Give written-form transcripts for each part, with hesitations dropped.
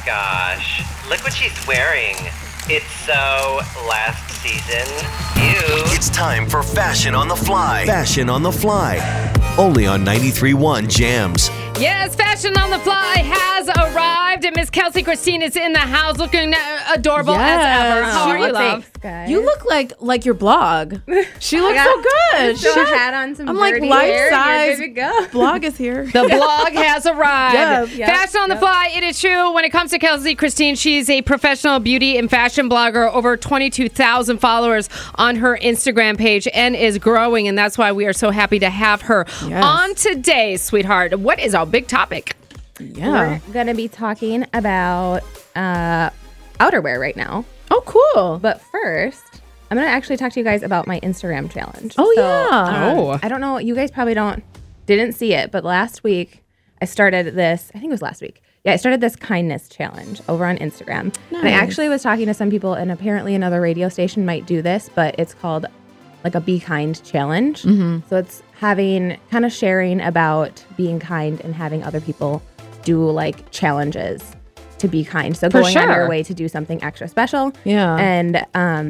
gosh. Look what she's wearing. It's so last season. Ew. It's time for Fashion on the Fly. Fashion on the Fly. Only on 93.1 Jams. Yes, Fashion on the Fly has arrived, and Miss Kelsey Christine is in the house, looking adorable as ever. How are you, love? Thanks, guys. You look like your blog. She looks so good. Throw a hat on, some I'm like birdie life hair, size. you're good to go. Blog is here. The blog has arrived. Yes. Fashion on the Fly, it is true. When it comes to Kelsey Christine, she's a professional beauty and fashion blogger, over 22,000 followers on her Instagram page, and is growing, and that's why we are so happy to have her on today, sweetheart. What is our big topic? Yeah. We're going to be talking about outerwear right now. Oh, cool. But first, I'm going to actually talk to you guys about my Instagram challenge. Oh, yeah. Oh. I don't know. You guys probably didn't see it, but last week I started this, I think it was last week. Yeah, I started this kindness challenge over on Instagram. And I actually was talking to some people, and apparently another radio station might do this, but it's called like a Be Kind challenge. So it's kind of sharing about being kind and having other people do like challenges to be kind. So going out of your way to do something extra special. Yeah. And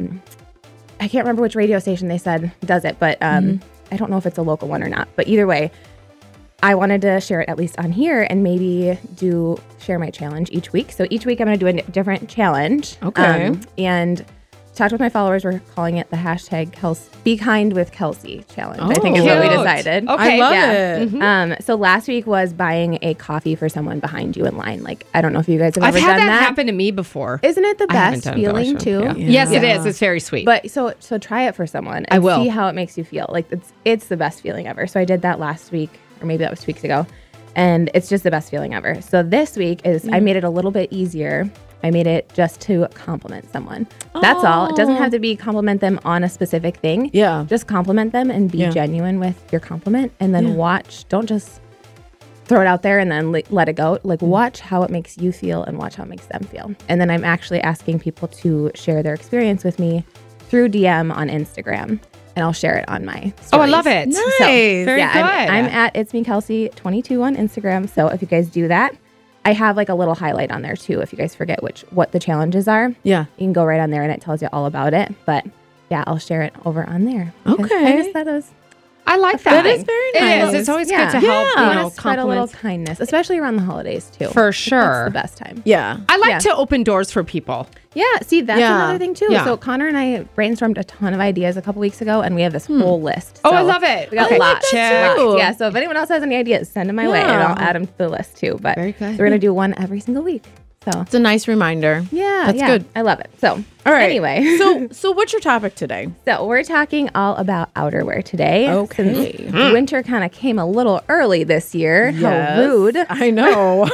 I can't remember which radio station they said does it, but I don't know if it's a local one or not. But either way, I wanted to share it at least on here and maybe share my challenge each week. So each week I'm going to do a different challenge. Okay. And talked with my followers. We're calling it the hashtag Be Kind with Kelsey challenge. I think is what we Cute. decided. Okay. I love it. So last week was buying a coffee for someone behind you in line. Like, I don't know if you guys have I've ever had done that that. happen to me before. Isn't it the I haven't best done it, though, I feeling should. too? Yeah. Yeah. Yes, it is. It's very sweet. But so try it for someone and will. see how it makes you feel. Like it's the best feeling ever. So I did that last week, or maybe that was 2 weeks ago, and it's just the best feeling ever. So this week I made it a little bit easier. I made it just to compliment someone. That's all. It doesn't have to be compliment them on a specific thing. Yeah. Just compliment them and be genuine with your compliment, and then watch. Don't just throw it out there and then let it go. Like, watch how it makes you feel and watch how it makes them feel. And then I'm actually asking people to share their experience with me through DM on Instagram, and I'll share it on my stories. Oh, I love it. Nice. Very good. I'm at It's Me Kelsey 22 on Instagram. So if you guys do that, I have like a little highlight on there too. If you guys forget what the challenges are, Yeah. you can go right on there and it tells you all about it. But yeah, I'll share it over on there. Because Okay. I just thought it was I like that. That is very It nice. is. It's always Yeah. good to help, you you want know, to spread a little compliments. kindness, especially around the holidays too. For That's sure. the best time. Yeah. I like Yeah. to open doors for people. Yeah, see, that's Yeah. another thing too. Yeah. So Connor and I brainstormed a ton of ideas a couple weeks ago, and we have this whole list. Oh, I So love it. We got I like lots. that too. Yeah, so if anyone else has any ideas, send them my way, and Yeah. I'll add them to the list too. But Very good. so we're gonna do one every single week. So It's a nice reminder. yeah, That's yeah, good. I love it. So All right. anyway, So what's your topic today? so we're talking all about outerwear today. Okay. Since winter kind of came a little early this year. Yes. How rude! I know.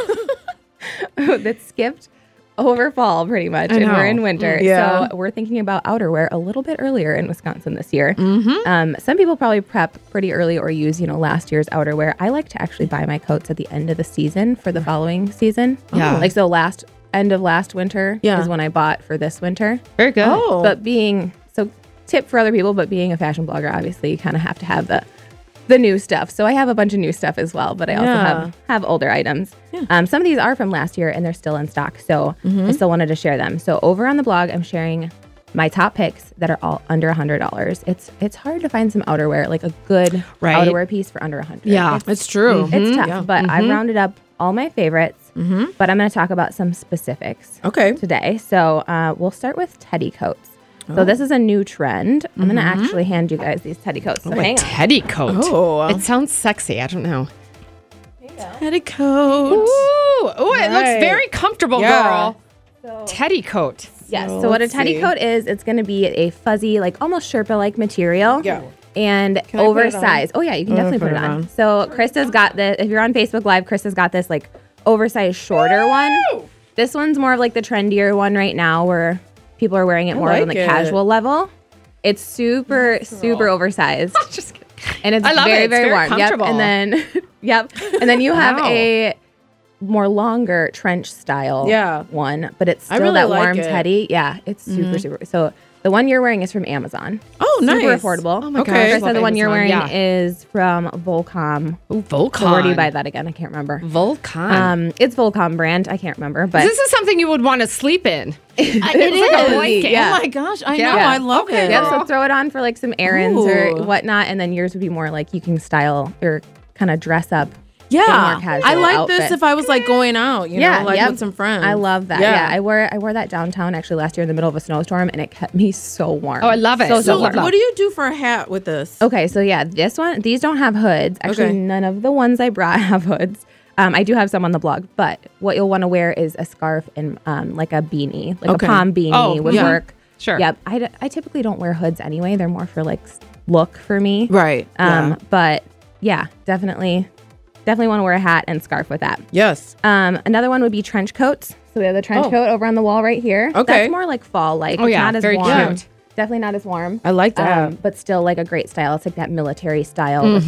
That skipped over fall pretty much, I and we're know. in winter. Yeah. So we're thinking about outerwear a little bit earlier in Wisconsin this year. Some people probably prep pretty early or use, last year's outerwear. I like to actually buy my coats at the end of the season for the following season. Yeah. Like so end of last winter Yeah. is when I bought for this winter. Very good. Oh. But tip for other people, but being a fashion blogger, obviously you kind of have to have the new stuff. So I have a bunch of new stuff as well, but I also Yeah. have older items. Some of these are from last year and they're still in stock. So I still wanted to share them. So over on the blog, I'm sharing my top picks that are all under $100. It's hard to find some outerwear, like a good Right. outerwear piece for under $100. Yeah. It's true. It's tough, Yeah. but I've rounded up all my favorites, but I'm going to talk about some specifics Okay. today. So we'll start with teddy coats. So this is a new trend. I'm going to actually hand you guys these teddy coats. So A hang on. teddy coat. Oh. It sounds sexy. I don't know. Petticoat. Ooh, it looks Right. very comfortable, Yeah. girl. Teddy coat. Yes. So So what a let's teddy see. coat is, it's going to be a fuzzy, like almost Sherpa-like material. Yeah. And I put it on? oversized. Oh yeah, you can definitely put it on. So Krista's got this. If you're on Facebook Live, Krista's got this like oversized shorter one. This one's more of like the trendier one right now, where people are wearing it more on like the it. casual level. It's super oversized. Just kidding. And it's I love very, it. It's very very warm. comfortable. Yep. And then, yep. And then you have Wow. a more longer trench style Yeah. one, but it's I still really that like warm it. teddy. Yeah, it's super, super. So The one you're wearing is from Amazon. Oh, nice. Super affordable. Oh my gosh. Okay. Krista, Love the one you're wearing Amazon, yeah. is from Volcom. Ooh, Volcom. So where do you buy that again? I can't remember. Volcom. It's Volcom brand. I can't remember, but This is something you would want to sleep in. It like a blanket. Yeah. Oh my gosh, I Yeah. know. I love it. yeah. So throw it on for like some errands Ooh. or whatnot, and then yours would be more like you can style or kind of dress up. Yeah, more casual I like outfit. this if I was like going out, you know, like yep. with some friends. I love that. Yeah. I wore that downtown actually last year in the middle of a snowstorm, and it kept me so warm. Oh, I love it. So So Love, warm. what do you do for a hat with this? Okay, so yeah, these don't have hoods. Actually, Okay. none of the ones I brought have hoods. I do have some on the blog, but what you'll want to wear is a scarf and like a beanie, like Okay. a palm beanie would yeah. work. Sure. Yep. I typically don't wear hoods anyway. They're more for like look for me. Right. But yeah, definitely want to wear a hat and scarf with that. Yes. Another one would be trench coats. So we have the trench coat over on the wall right here. Okay. That's more like fall like. Oh, It's yeah, not as very warm. cute. Definitely not as warm. I like that. But still like a great style. It's like that military style with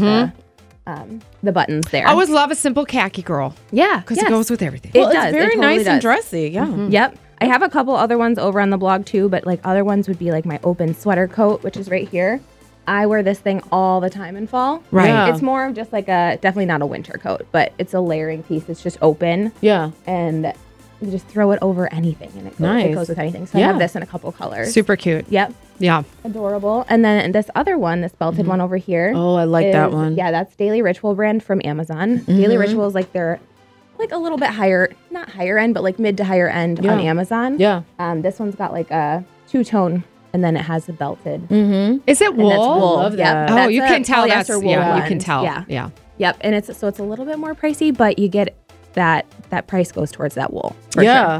the buttons there. I always love a simple khaki girl yeah, because yes. it goes with everything. It Well, does. it's very It totally nice and does. dressy. Yeah. Yep. I have a couple other ones over on the blog too, but like other ones would be like my open sweater coat, which is right here. I wear this thing all the time in fall. Right. Yeah. It's more of just like definitely not a winter coat, but it's a layering piece. It's just open Yeah. and you just throw it over anything and it Nice. goes with anything. So I Yeah. have this in a couple colors. Super cute. Yep. Yeah. Adorable. And then this other one, this belted one over here. Oh, I like that is- one. Yeah, that's Daily Ritual brand from Amazon. Daily Ritual is like they're like a little bit higher, not higher end, but like mid to higher end on Amazon. Yeah. This one's got like a two-tone and then it has a belted. Is it And wool? that's wool. Love Yep. that. Oh, That's you a can tell that's polyester wool yeah. You blend. can tell. Yeah. Yeah. Yep. And it's a little bit more pricey, but you get that price goes towards that wool. For Yeah. Sure.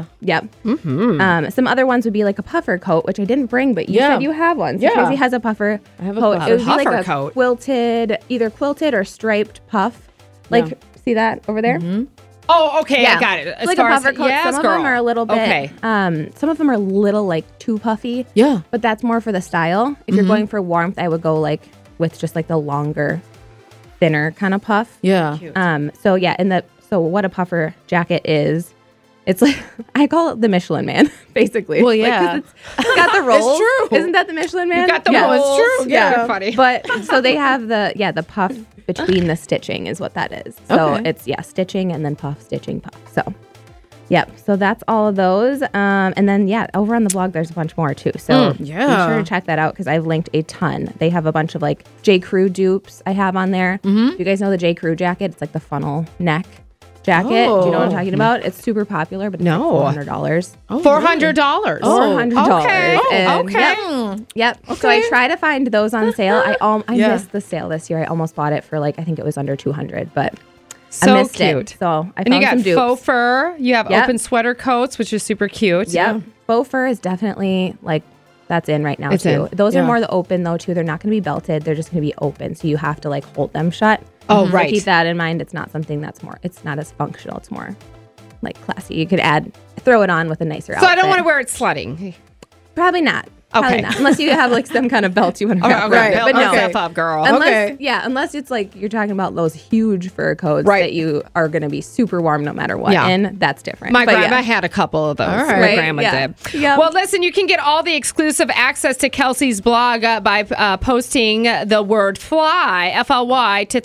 Yep. Some other ones would be like a puffer coat, which I didn't bring, but you Yeah. said you have one. So Yeah. Tracy has a puffer I have a coat. puffer. It would be like Puffer a coat. either quilted or striped puff. Like, see that over there? Oh, okay. I got it. As like a far as- puffer coat. Yes, some of girl. them are a little bit. Okay. Some of them are a little like too puffy. Yeah. But that's more for the style. If you're going for warmth, I would go like with just like the longer, thinner kind of puff. Yeah. So yeah, so what a puffer jacket is, it's like I call it the Michelin Man, basically. Well, Like, 'cause yeah. it's got the rolls. true. Isn't that the Michelin Man? You got the yeah. rolls. It's true. Yeah. Yeah. You're funny. But so they have the puff between the stitching is what that is. So Okay. it's stitching and then puff, stitching, puff. So yep. So that's all of those. And then over on the blog there's a bunch more too. So be yeah. sure to check that out because I've linked a ton. They have a bunch of like J. Crew dupes I have on there. You guys know the J. Crew jacket? It's like the funnel neck jacket. Do you know what I'm talking about? It's super popular, but it's No. like $400. $400. $400. Okay. And- Okay. Yep. So I try to find those on sale. I Yeah. missed the sale this year. I almost bought it for like I think it was under 200, but So I missed cute. it. So I And you found got some dupes. faux fur. You have Yep. open sweater coats, which is super cute. Yep. Faux fur is definitely like that's in right now It's too. in. Those Yeah. are more the open though too. They're not going to be belted. They're just going to be open. So you have to like hold them shut. Oh, So right. keep that in mind. It's not something that's more. It's not as functional. It's more like classy. You could throw it on with a nicer outfit. So I don't want to wear it sledding. Probably not. Probably Okay. not. Unless you have like some kind of belt you want to wrap right. around it. But no. Yourself up, girl. Unless it's like you're talking about those huge fur coats Right. that you are going to be super warm no matter what. Yeah. And that's different. My But grandma yeah. had a couple of those. right. My Right, grandma yeah. did. Yep. Well, listen, you can get all the exclusive access to Kelsey's blog by posting the word FLY, F-L-Y, to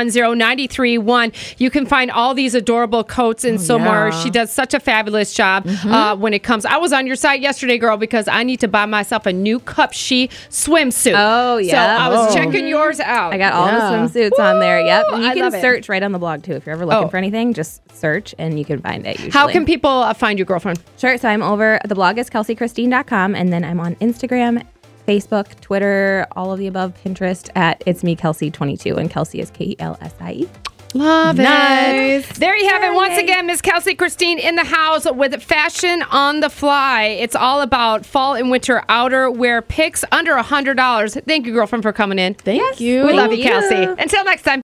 3210931. You can find all these adorable coats and so more. yeah. She does such a fabulous job when it comes. I was on your site yesterday, girl, because I need to buy myself a new Cup She swimsuit. Oh, yeah. So I was Oh. checking yours out. I got all Yeah. the swimsuits on there. Yep. And you I can love it. search right on the blog too. If you're ever looking Oh. for anything, just search and you can find it usually. How can people find you, girlfriend? Sure. So I'm over, the blog is kelseychristine.com and then I'm on Instagram, Facebook, Twitter, all of the above, Pinterest at It's Me Kelsey 22 and Kelsey is Kelsie. Love Nice. it. There you have it. Once Yay. again, Miss Kelsey Christine in the house with Fashion on the Fly. It's all about fall and winter outerwear picks under $100. Thank you, girlfriend, for coming in. Thank you. We love you, Thank you. Kelsey. Until next time.